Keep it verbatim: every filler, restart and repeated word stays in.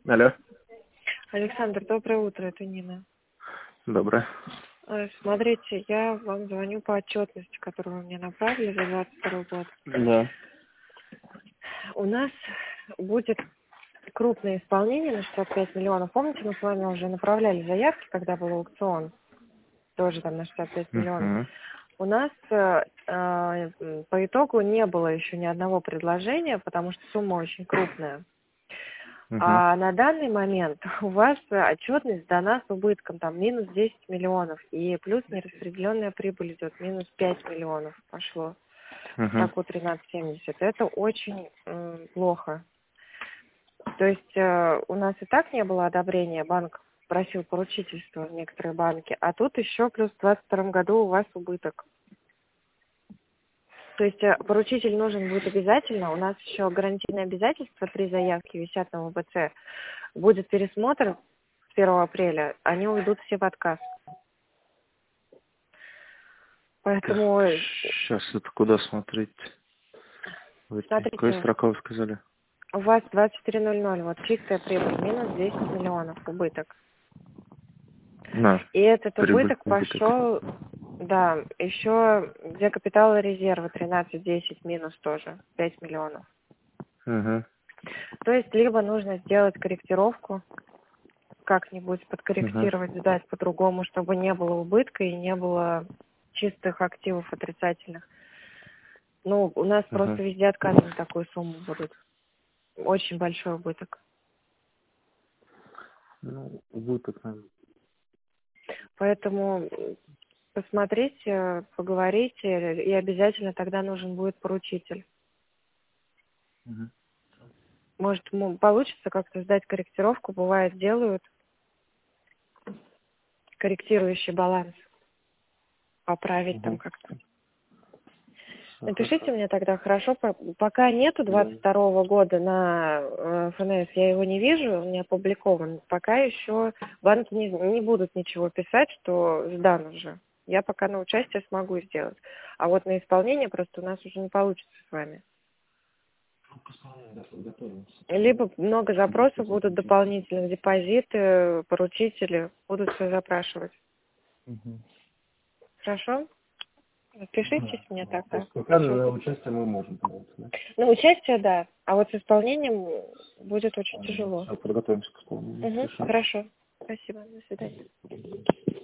Алло. Александр, доброе утро, это Нина. Доброе. Э, Смотрите, я вам звоню по отчетности, которую вы мне направили за двадцать второй год. Да. У нас будет крупное исполнение на шестьдесят пять миллионов. Помните, мы с вами уже направляли заявки, когда был аукцион, тоже там на шестьдесят пять миллионов. Угу. У нас э, э, по итогу не было еще ни одного предложения, потому что сумма очень крупная. Угу. А на данный момент у вас отчетность дана с убытком там минус десять миллионов, и плюс нераспределенная прибыль идет минус пять миллионов пошло, Угу. так у тринадцать семьдесят. Это очень м, плохо. То есть э, у нас и так не было одобрения, банк просил поручительство в некоторые банки, а тут еще плюс в двадцать втором году у вас убыток. То есть э, поручитель нужен будет обязательно. У нас еще гарантийные обязательства, три заявки висят на ВБЦ. Будет пересмотр с первого апреля, они уйдут все в отказ. Поэтому, Сейчас это куда смотреть? Вы какой смотрите, строка вы сказали? у вас двадцать четыре ноль ноль, вот чистая прибыль, минус десять миллионов убыток. На. И этот Прибыль, убыток убыток. пошел, да, еще где капитала резерва тринадцать десять минус тоже, пять миллионов. Угу. То есть либо нужно сделать корректировку, как-нибудь Угу. подкорректировать, сдать по-другому, чтобы не было убытка и не было чистых активов отрицательных. Ну, у нас Угу. просто везде отказы на такую сумму будут. Очень большой убыток. Ну, убыток, наверное. Поэтому посмотрите, поговорите, и обязательно тогда нужен будет поручитель. Угу. Может, ему получится как-то сдать корректировку, бывает, делают корректирующий баланс, поправить там Угу. как-то. Все Напишите хорошо. мне тогда, хорошо, по- пока нету Да. двадцать второго года на э, ФНС, я его не вижу, он не опубликован. Пока еще банки не, не будут ничего писать, что сдан уже. Я пока на участие смогу сделать. А вот на исполнение просто у нас уже не получится с вами. Либо много запросов будут дополнительных, депозиты, поручители будут все запрашивать. Угу. Хорошо? Пишитесь Да. мне То тогда. есть пока Всё на будет. участие мы можем податься, да? На участие, да. А вот с исполнением будет очень тяжело. Все, подготовимся к исполнению. Угу, Хорошо. хорошо. Спасибо. До свидания.